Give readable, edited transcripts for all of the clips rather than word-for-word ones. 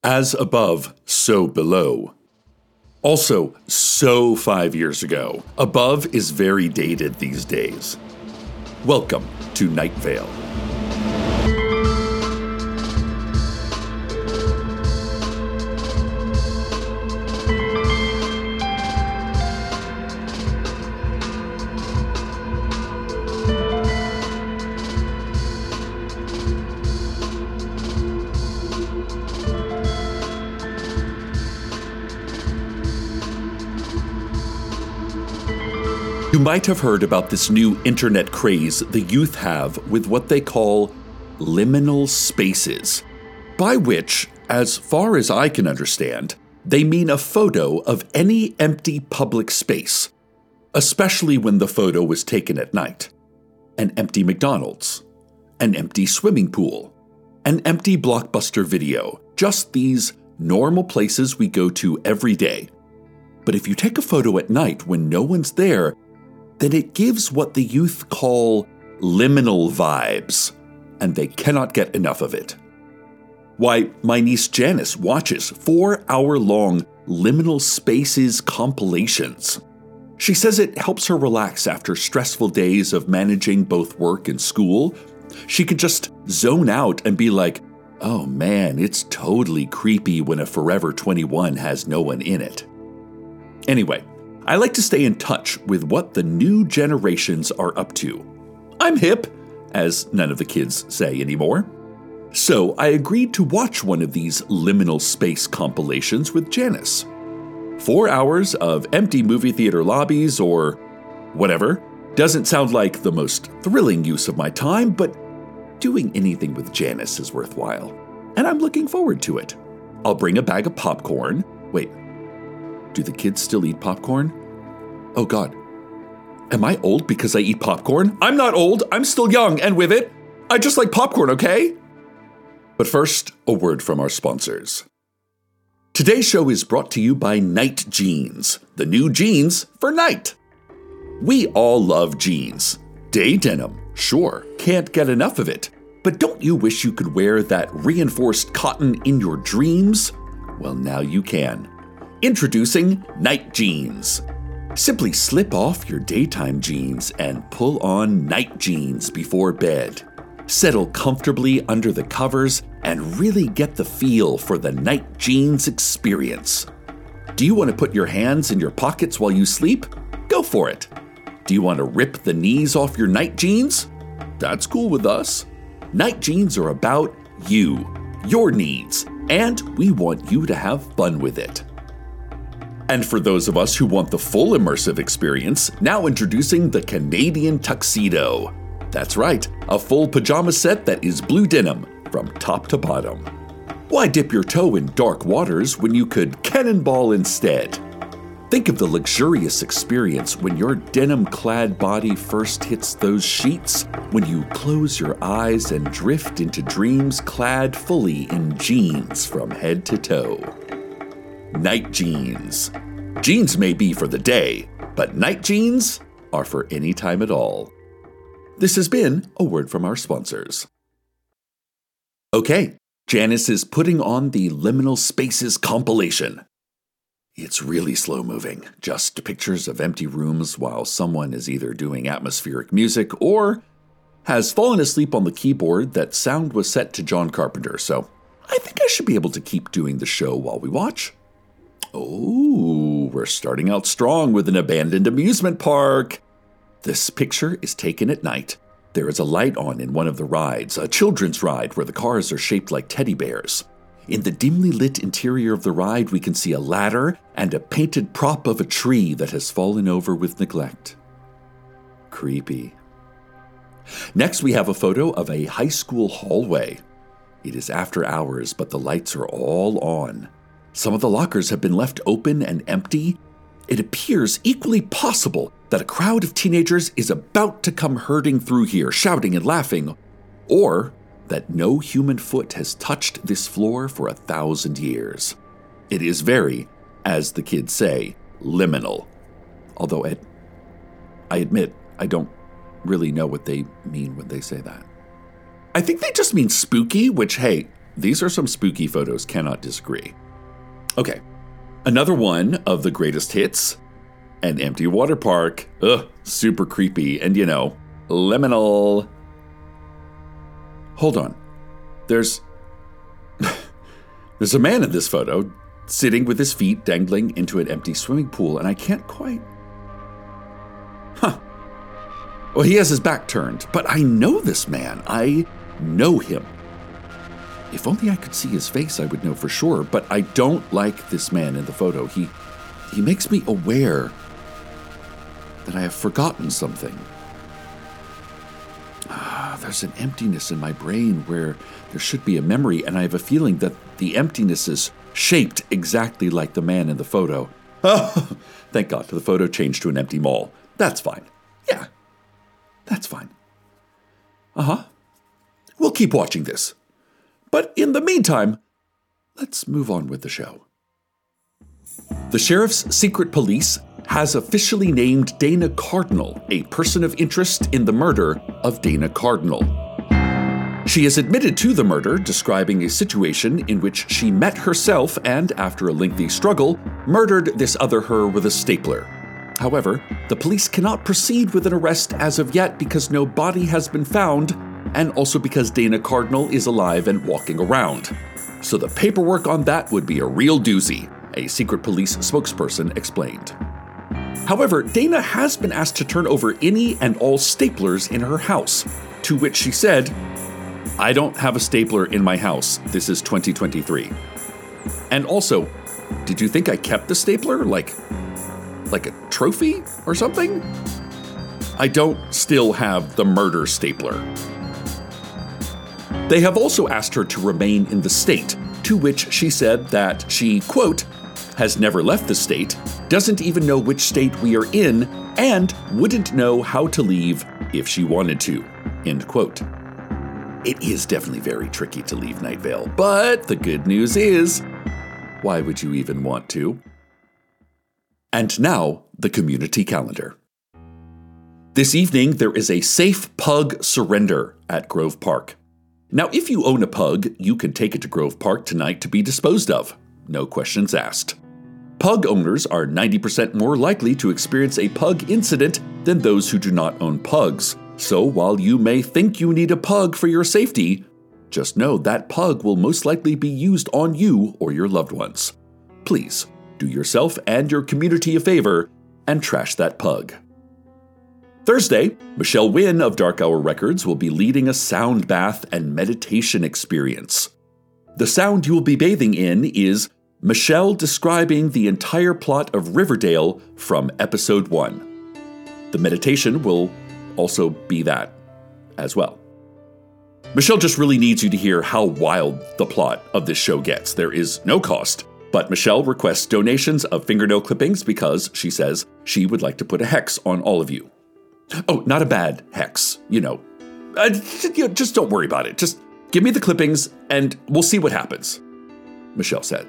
As above, so below. Also, so 5 years ago. Above is very dated these days. Welcome to Night Vale. You might have heard about this new internet craze the youth have with what they call liminal spaces, by which, as far as I can understand, they mean a photo of any empty public space, especially when the photo was taken at night. An empty McDonald's, an empty swimming pool, an empty Blockbuster Video, just these normal places we go to every day. But if you take a photo at night when no one's there, then it gives what the youth call liminal vibes, and they cannot get enough of it. Why, my niece Janice watches 4-hour-long liminal spaces compilations. She says it helps her relax after stressful days of managing both work and school. She could just zone out and be like, oh man, it's totally creepy when a Forever 21 has no one in it. Anyway, I like to stay in touch with what the new generations are up to. I'm hip, as none of the kids say anymore. So I agreed to watch one of these liminal space compilations with Janice. 4 hours of empty movie theater lobbies or whatever doesn't sound like the most thrilling use of my time, but doing anything with Janice is worthwhile, and I'm looking forward to it. I'll bring a bag of popcorn. Wait. Do the kids still eat popcorn? Oh God. Am I old because I eat popcorn? I'm not old, I'm still young, and with it, I just like popcorn, okay? But first, a word from our sponsors. Today's show is brought to you by Night Jeans, the new jeans for night. We all love jeans. Day denim, sure, can't get enough of it. But don't you wish you could wear that reinforced cotton in your dreams? Well, now you can. Introducing Night Jeans. Simply slip off your daytime jeans and pull on night jeans before bed. Settle comfortably under the covers and really get the feel for the night jeans experience. Do you want to put your hands in your pockets while you sleep? Go for it. Do you want to rip the knees off your night jeans? That's cool with us. Night jeans are about you, your needs, and we want you to have fun with it. And for those of us who want the full immersive experience, now introducing the Canadian Tuxedo. That's right, a full pajama set that is blue denim from top to bottom. Why dip your toe in dark waters when you could cannonball instead? Think of the luxurious experience when your denim-clad body first hits those sheets, when you close your eyes and drift into dreams clad fully in jeans from head to toe. Night jeans. Jeans may be for the day, but night jeans are for any time at all. This has been a word from our sponsors. Okay, Janice is putting on the Liminal Spaces compilation. It's really slow moving, just pictures of empty rooms while someone is either doing atmospheric music or has fallen asleep on the keyboard that sound was set to John Carpenter, so I think I should be able to keep doing the show while we watch. Oh, we're starting out strong with an abandoned amusement park. This picture is taken at night. There is a light on in one of the rides, a children's ride where the cars are shaped like teddy bears. In the dimly lit interior of the ride, we can see a ladder and a painted prop of a tree that has fallen over with neglect. Creepy. Next, we have a photo of a high school hallway. It is after hours, but the lights are all on. Some of the lockers have been left open and empty. It appears equally possible that a crowd of teenagers is about to come herding through here, shouting and laughing, or that no human foot has touched this floor for 1,000 years. It is very, as the kids say, liminal. Although I admit, I don't really know what they mean when they say that. I think they just mean spooky, which, hey, these are some spooky photos, cannot disagree. Okay, another one of the greatest hits, an empty water park. Ugh, super creepy, and liminal. Hold on. There's a man in this photo sitting with his feet dangling into an empty swimming pool, and I can't quite... Well, he has his back turned, but I know this man. I know him. If only I could see his face, I would know for sure, but I don't like this man in the photo. He makes me aware that I have forgotten something. There's an emptiness in my brain where there should be a memory, and I have a feeling that the emptiness is shaped exactly like the man in the photo. Oh, thank God, the photo changed to an empty mall. That's fine. Yeah, that's fine. We'll keep watching this. But in the meantime, let's move on with the show. The Sheriff's Secret Police has officially named Dana Cardinal a person of interest in the murder of Dana Cardinal. She has admitted to the murder, describing a situation in which she met herself and, after a lengthy struggle, murdered this other her with a stapler. However, the police cannot proceed with an arrest as of yet because no body has been found, and also because Dana Cardinal is alive and walking around. So the paperwork on that would be a real doozy, a secret police spokesperson explained. However, Dana has been asked to turn over any and all staplers in her house, to which she said, "I don't have a stapler in my house. This is 2023. And also, did you think I kept the stapler? Like a trophy or something? I don't still have the murder stapler." They have also asked her to remain in the state, to which she said that she, quote, "has never left the state, doesn't even know which state we are in, and wouldn't know how to leave if she wanted to," end quote. It is definitely very tricky to leave Night Vale, but the good news is, why would you even want to? And now, the community calendar. This evening, there is a safe pug surrender at Grove Park. Now, if you own a pug, you can take it to Grove Park tonight to be disposed of. No questions asked. Pug owners are 90% more likely to experience a pug incident than those who do not own pugs. So while you may think you need a pug for your safety, just know that pug will most likely be used on you or your loved ones. Please, do yourself and your community a favor and trash that pug. Thursday, Michelle Wynn of Dark Hour Records will be leading a sound bath and meditation experience. The sound you will be bathing in is Michelle describing the entire plot of Riverdale from episode 1. The meditation will also be that as well. Michelle just really needs you to hear how wild the plot of this show gets. There is no cost, but Michelle requests donations of fingernail clippings because she says she would like to put a hex on all of you. Oh, not a bad hex, just don't worry about it. Just give me the clippings and we'll see what happens, Michelle said.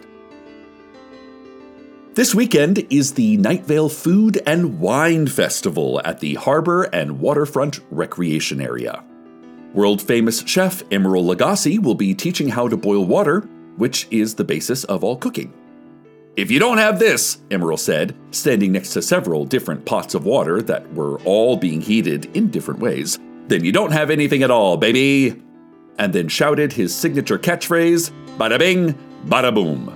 This weekend is the Night Vale Food and Wine Festival at the Harbor and Waterfront Recreation Area. World-famous chef Emeril Lagasse will be teaching how to boil water, which is the basis of all cooking. "If you don't have this," Emeril said, standing next to several different pots of water that were all being heated in different ways, "then you don't have anything at all, baby," and then shouted his signature catchphrase, "Bada bing, bada boom."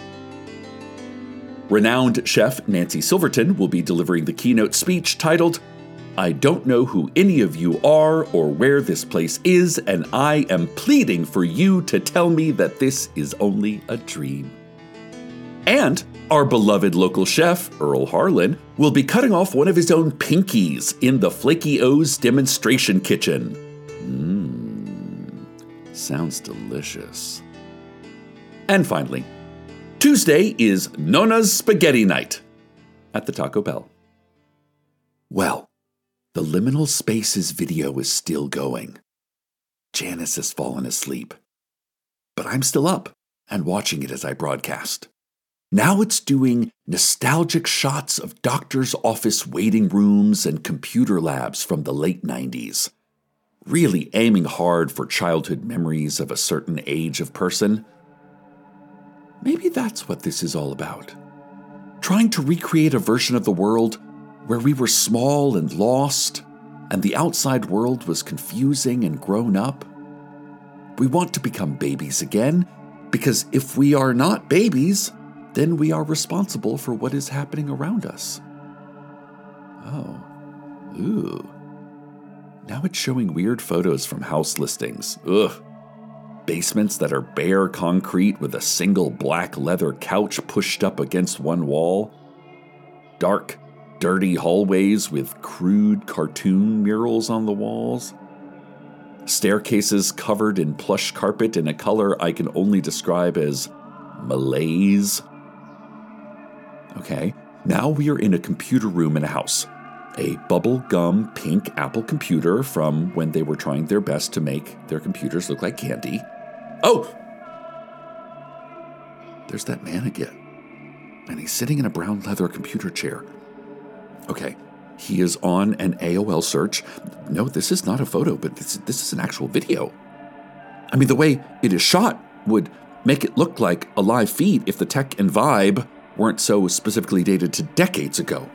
Renowned chef Nancy Silverton will be delivering the keynote speech titled, "I don't know who any of you are or where this place is, and I am pleading for you to tell me that this is only a dream." And our beloved local chef, Earl Harlan, will be cutting off one of his own pinkies in the Flaky O's demonstration kitchen. Sounds delicious. And finally, Tuesday is Nona's Spaghetti Night at the Taco Bell. Well, the Liminal Spaces video is still going. Janice has fallen asleep, but I'm still up and watching it as I broadcast. Now it's doing nostalgic shots of doctor's office waiting rooms and computer labs from the late 90s. really aiming hard for childhood memories of a certain age of person. Maybe that's what this is all about. Trying to recreate a version of the world where we were small and lost, and the outside world was confusing and grown up. We want to become babies again, because if we are not babies, then we are responsible for what is happening around us. Oh. Ooh. Now it's showing weird photos from house listings. Ugh. Basements that are bare concrete with a single black leather couch pushed up against one wall. Dark, dirty hallways with crude cartoon murals on the walls. Staircases covered in plush carpet in a color I can only describe as malaise. Okay, now we are in a computer room in a house. A bubble-gum pink Apple computer from when they were trying their best to make their computers look like candy. Oh! There's that man again. And he's sitting in a brown leather computer chair. Okay, he is on an AOL search. No, this is not a photo, but this is an actual video. I mean, the way it is shot would make it look like a live feed if the tech and vibe weren't so specifically dated to decades ago.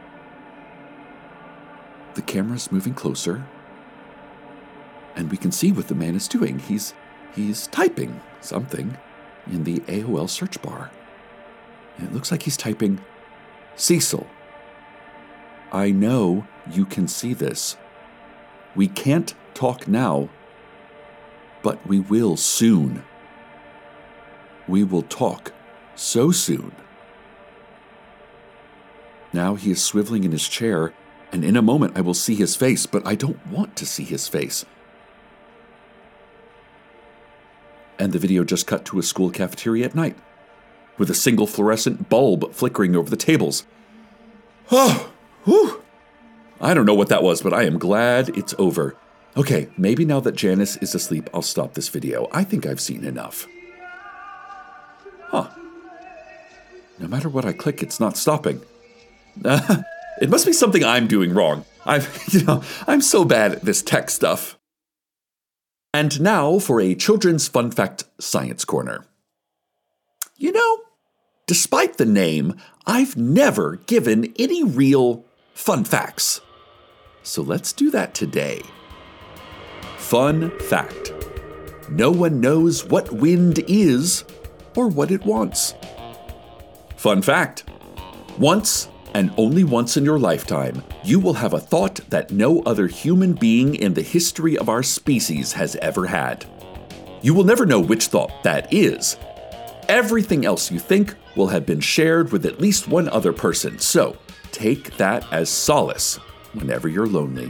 The camera's moving closer, and we can see what the man is doing. He's typing something in the AOL search bar. And it looks like he's typing, "Cecil, I know you can see this. We can't talk now, but we will soon. We will talk so soon." Now he is swiveling in his chair, and in a moment I will see his face, but I don't want to see his face. And the video just cut to a school cafeteria at night, with a single fluorescent bulb flickering over the tables. Oh, whew. I don't know what that was, but I am glad it's over. Okay, maybe now that Janice is asleep, I'll stop this video. I think I've seen enough. Huh. No matter what I click, it's not stopping. It must be something I'm doing wrong. I'm so bad at this tech stuff. And now for a Children's Fun Fact Science Corner. You know, despite the name, I've never given any real fun facts. So let's do that today. Fun fact. No one knows what wind is or what it wants. Fun fact. Once, and only once in your lifetime, you will have a thought that no other human being in the history of our species has ever had. You will never know which thought that is. Everything else you think will have been shared with at least one other person, so take that as solace whenever you're lonely.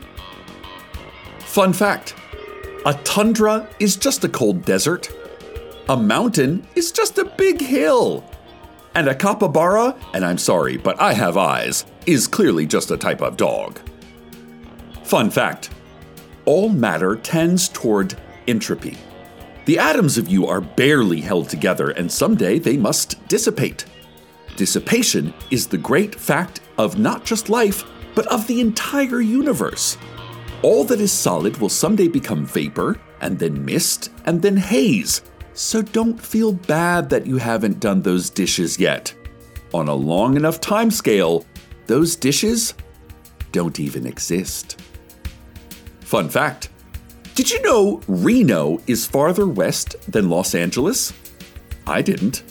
Fun fact. A tundra is just a cold desert. A mountain is just a big hill. And a capybara, and I'm sorry, but I have eyes, is clearly just a type of dog. Fun fact. All matter tends toward entropy. The atoms of you are barely held together, and someday they must dissipate. Dissipation is the great fact of not just life, but of the entire universe. All that is solid will someday become vapor, and then mist, and then haze. So don't feel bad that you haven't done those dishes yet. On a long enough time scale, those dishes don't even exist. Fun fact. Did you know Reno is farther west than Los Angeles? I didn't.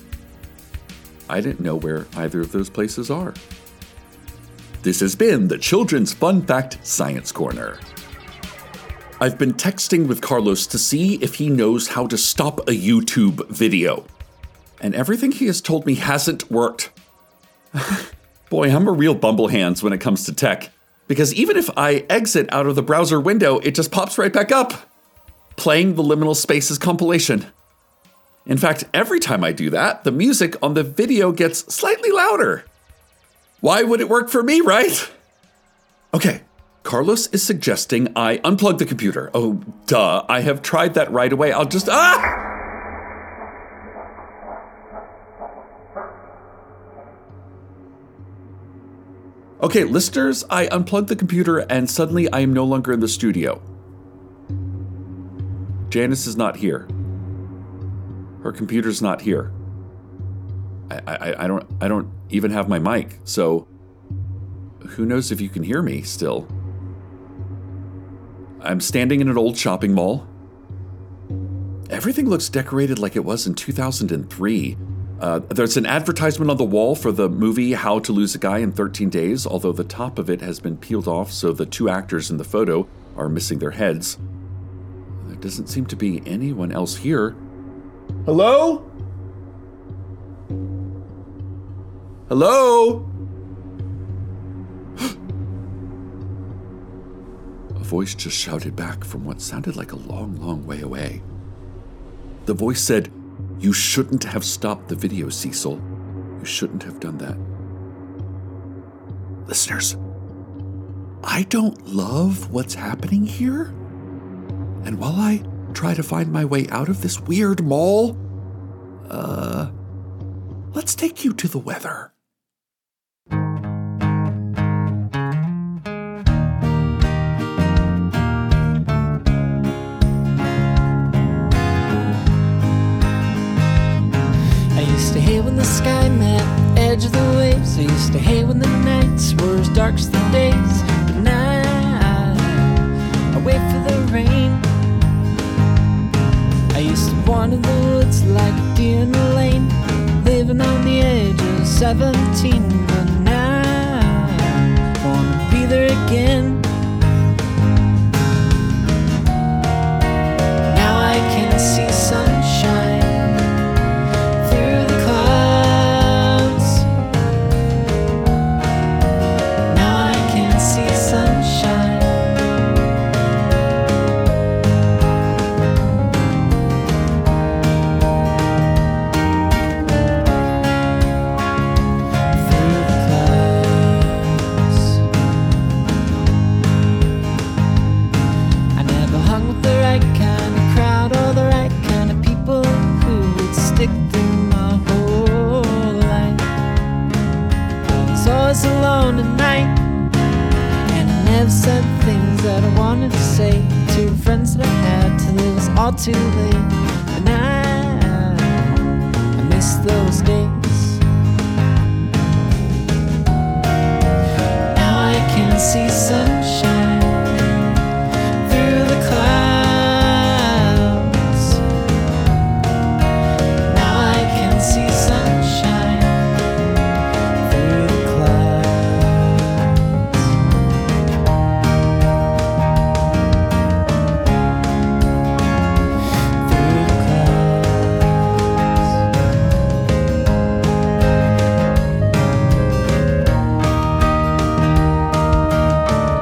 I didn't know where either of those places are. This has been the Children's Fun Fact Science Corner. I've been texting with Carlos to see if he knows how to stop a YouTube video. And everything he has told me hasn't worked. Boy, I'm a real bumblehands when it comes to tech. Because even if I exit out of the browser window, it just pops right back up. Playing the Liminal Spaces compilation. In fact, every time I do that, the music on the video gets slightly louder. Why would it work for me, right? Okay. Carlos is suggesting I unplug the computer. Oh, duh. I have tried that right away. I'll just... Okay, listeners, I unplugged the computer and suddenly I am no longer in the studio. Janice is not here. Her computer's not here. I don't even have my mic, so who knows if you can hear me still. I'm standing in an old shopping mall. Everything looks decorated like it was in 2003. There's an advertisement on the wall for the movie How to Lose a Guy in 13 Days, although the top of it has been peeled off, so the two actors in the photo are missing their heads. There doesn't seem to be anyone else here. Hello? Hello? A voice just shouted back from what sounded like a long, long way away. The voice said, "You shouldn't have stopped the video, Cecil. You shouldn't have done that." Listeners, I don't love what's happening here. And while I try to find my way out of this weird mall, let's take you to the weather. I used to hate when the sky met the edge of the waves. I used to hate when the nights were as dark as the days. But now I wait for the rain. I used to wander the woods like a deer in the lane, living on the edge of 17. But now I wanna be there again. Now I can see sunshine through the clouds. Now I can see sunshine. Through the clouds. I never hung with the right kind of crowd or the right kind of people who would stick through my whole life. I was always alone at night, and I never said things that I wanted to say to the friends that I had till it was all too late. And I miss those days. Now I can see sunshine through the clouds. Now I can see sunshine through the clouds. Through the clouds.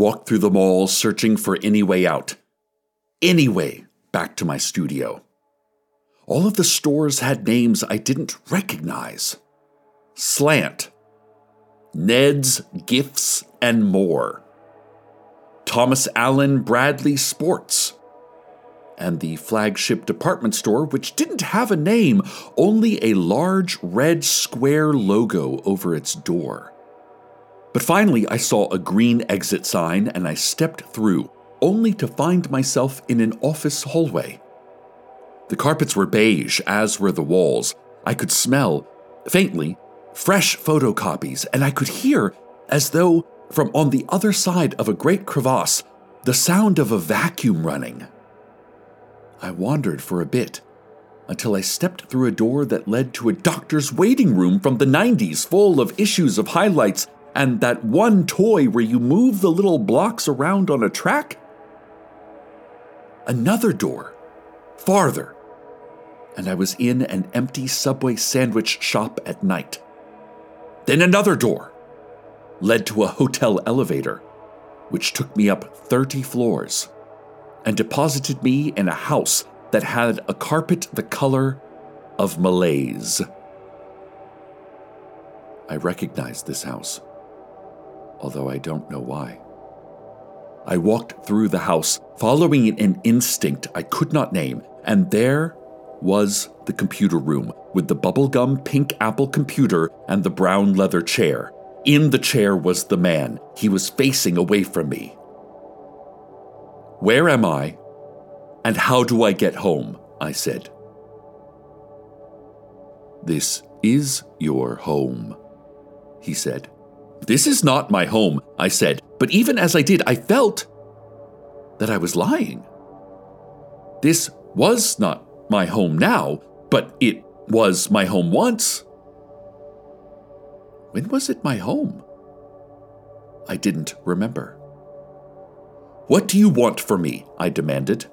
walked through the mall searching for any way out. Any way back to my studio. All of the stores had names I didn't recognize. Slant, Ned's Gifts and More, Thomas Allen Bradley Sports, and the flagship department store, which didn't have a name, only a large red square logo over its door. But finally, I saw a green exit sign and I stepped through, only to find myself in an office hallway. The carpets were beige, as were the walls. I could smell, faintly, fresh photocopies, and I could hear, as though from on the other side of a great crevasse, the sound of a vacuum running. I wandered for a bit, until I stepped through a door that led to a doctor's waiting room from the 90s, full of issues of highlights and that one toy where you move the little blocks around on a track. Another door, farther, and I was in an empty Subway sandwich shop at night. Then another door led to a hotel elevator, which took me up 30 floors and deposited me in a house that had a carpet the color of malaise. I recognized this house, although I don't know why. I walked through the house, following an instinct I could not name, and there was the computer room with the bubblegum pink Apple computer and the brown leather chair. In the chair was the man. He was facing away from me. "Where am I? And how do I get home?" I said. "This is your home," he said. "This is not my home," I said, but even as I did, I felt that I was lying. This was not my home now, but it was my home once. When was it my home? I didn't remember. "What do you want from me?" I demanded.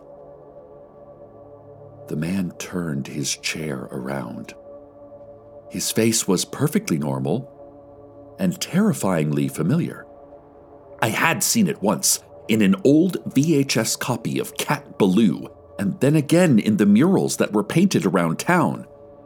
The man turned his chair around. His face was perfectly normal and terrifyingly familiar. I had seen it once in an old VHS copy of Cat Ballou, and then again in the murals that were painted around town.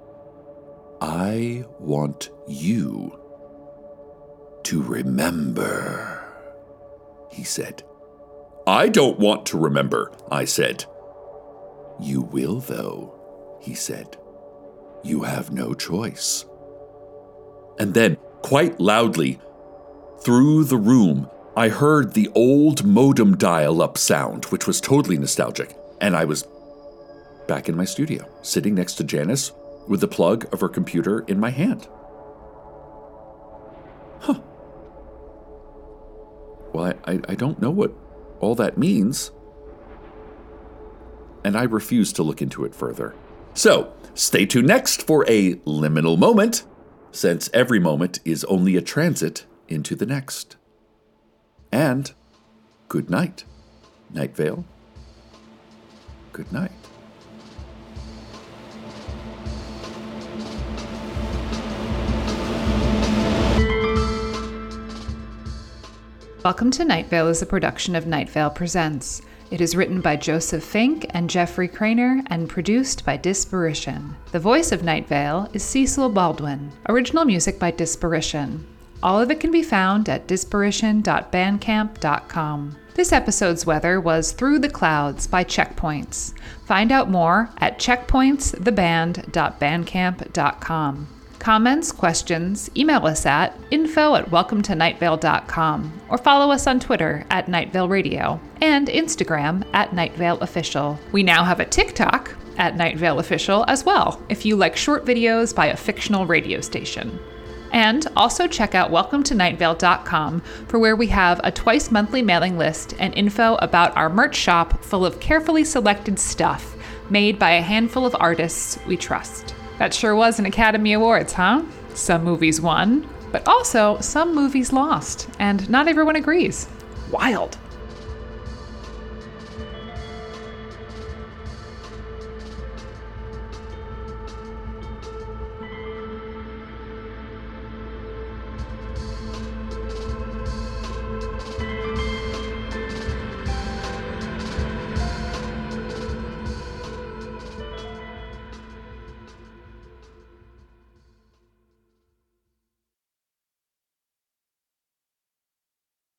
"I want you to remember," he said. "I don't want to remember," I said. "You will, though," he said. "You have no choice." And then, quite loudly, through the room, I heard the old modem dial-up sound, which was totally nostalgic, and I was back in my studio, sitting next to Janice with the plug of her computer in my hand. Huh. Well, I don't know what all that means, and I refuse to look into it further. So, stay tuned next for a liminal moment, since every moment is only a transit into the next. And good night, Night Vale. Good night. Welcome to Night Vale is a production of Night Vale Presents. It is written by Joseph Fink and Jeffrey Craner and produced by Disparition. The voice of Night Vale is Cecil Baldwin. Original music by Disparition. All of it can be found at disparition.bandcamp.com. This episode's weather was Through the Clouds by Checkpoints. Find out more at checkpointstheband.bandcamp.com. Comments, questions, email us at info@welcometonightvale.com or follow us on Twitter at Night Vale Radio and Instagram at Night Vale Official. We now have a TikTok at Night Vale Official as well, if you like short videos by a fictional radio station. And also check out welcometonightvale.com for where we have a twice monthly mailing list and info about our merch shop full of carefully selected stuff made by a handful of artists we trust. That sure was an Academy Awards, huh? Some movies won, but also some movies lost, and not everyone agrees. Wild.